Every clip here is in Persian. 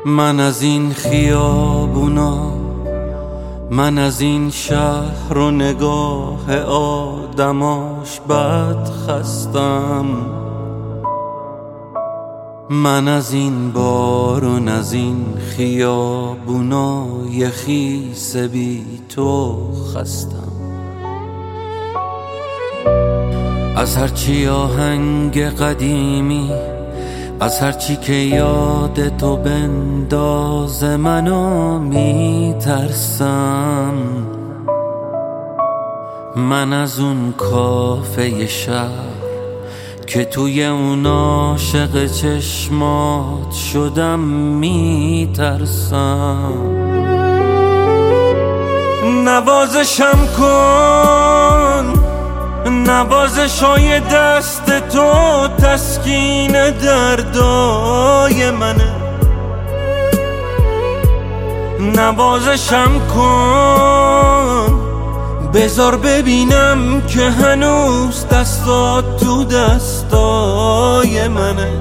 من از این خیابونا، من از این شهر و نگاه آدماش بد خستم. من از این بارون، از این خیابونای خیس بی تو خستم. از هرچی آهنگ قدیمی، از هرچی که یاد تو بنداز منو میترسم. من از اون کافه شهر که توی اون عاشق چشمات شدم میترسم. نوازشم کن، نوازشای دست تو تسکین دردای منه. نوازشم کن، بذار ببینم که هنوز دستات تو دستای منه.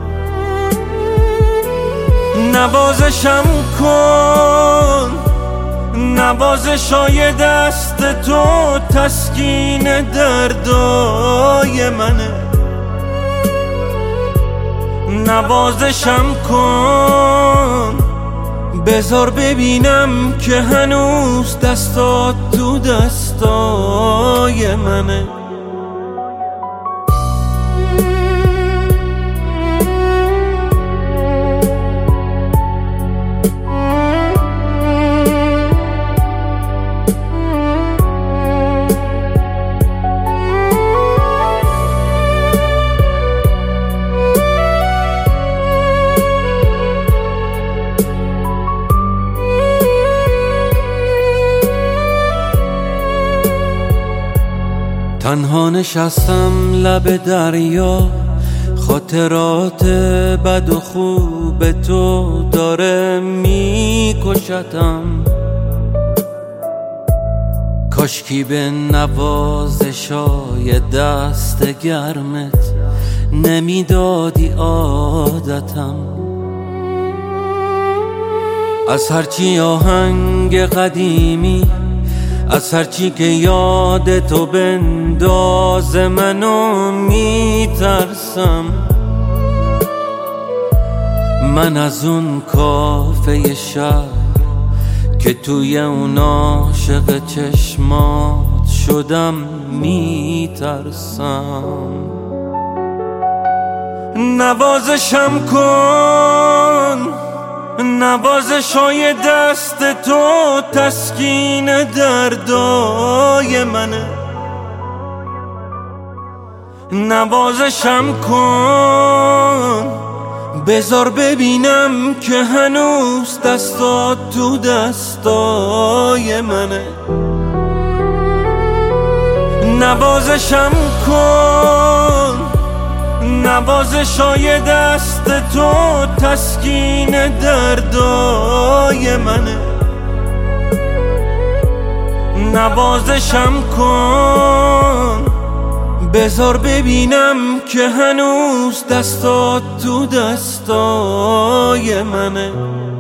نوازشم کن، نوازشای دست تو تسکین دردای منه. نوازشم کن، بذار ببینم که هنوز دستات تو دستای منه. تنها نشستم لب دریا، خاطرات بد و خوب تو داره میکشتم. کاشکی به نوازشای دست گرمت نمیدادی عادتم. از هرچی آهنگ قدیمی، از هرچی که یاد تو بنداز منو میترسم. من از اون کافه شهر که توی اون عاشق چشمات شدم میترسم. نوازشم کن، نوازشای دست تو تسکین دردای منه. نوازشم کن، بذار ببینم که هنوز دستات تو دستای منه. نوازشم کن، نوازشای دست تو تسکین دردای منه. نوازشم کن، بذار ببینم که هنوز دستات تو دستای منه.